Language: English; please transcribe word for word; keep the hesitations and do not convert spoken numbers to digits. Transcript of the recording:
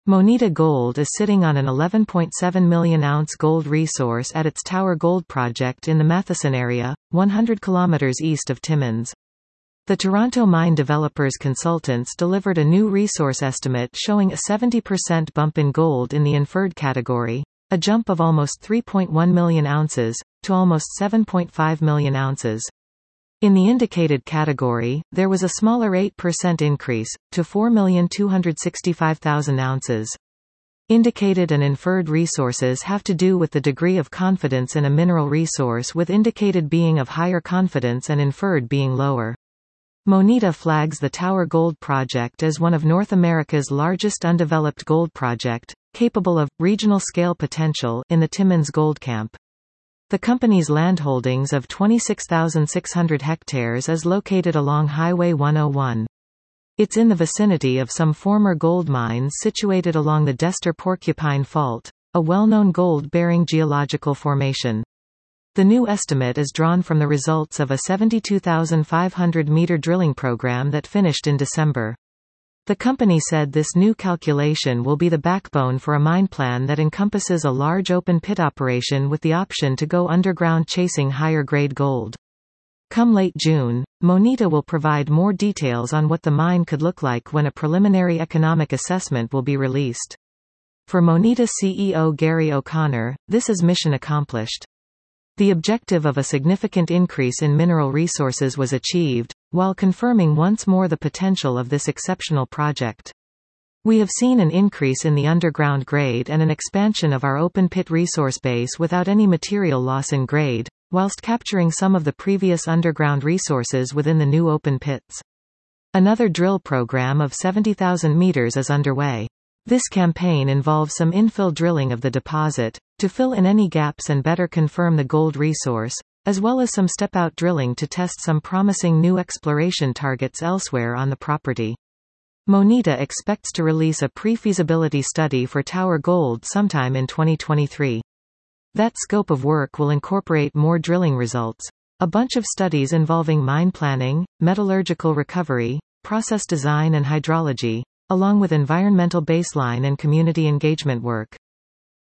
Moneta Gold is sitting on an eleven point seven million ounce gold resource at its Tower Gold project in the Matheson area, one hundred kilometers east of Timmins. The Toronto mine developers consultants delivered a new resource estimate showing a seventy percent bump in gold in the inferred category, a jump of almost three point one million ounces, to almost seven point five million ounces. In the indicated category, there was a smaller eight percent increase, to four million two hundred sixty-five thousand ounces. Indicated and inferred resources have to do with the degree of confidence in a mineral resource, with indicated being of higher confidence and inferred being lower. Moneta flags the Tower Gold project as one of North America's largest undeveloped gold project, capable of regional scale potential in the Timmins Gold Camp. The company's landholdings of twenty-six thousand six hundred hectares is located along Highway one oh one. It's in the vicinity of some former gold mines situated along the Dester-Porcupine Fault, a well-known gold-bearing geological formation. The new estimate is drawn from the results of a seventy-two thousand five hundred meter drilling program that finished in December. The company said this new calculation will be the backbone for a mine plan that encompasses a large open pit operation with the option to go underground chasing higher grade gold. Come late June, Moneta will provide more details on what the mine could look like when a preliminary economic assessment will be released. For Moneta C E O Gary O'Connor, this is mission accomplished. The objective of a significant increase in mineral resources was achieved, while confirming once more the potential of this exceptional project. We have seen an increase in the underground grade and an expansion of our open pit resource base without any material loss in grade, whilst capturing some of the previous underground resources within the new open pits. Another drill program of seventy thousand meters is underway. This campaign involves some infill drilling of the deposit, to fill in any gaps and better confirm the gold resource, as well as some step-out drilling to test some promising new exploration targets elsewhere on the property. Moneta expects to release a pre-feasibility study for Tower Gold sometime in twenty twenty-three. That scope of work will incorporate more drilling results, a bunch of studies involving mine planning, metallurgical recovery, process design and hydrology, along with environmental baseline and community engagement work.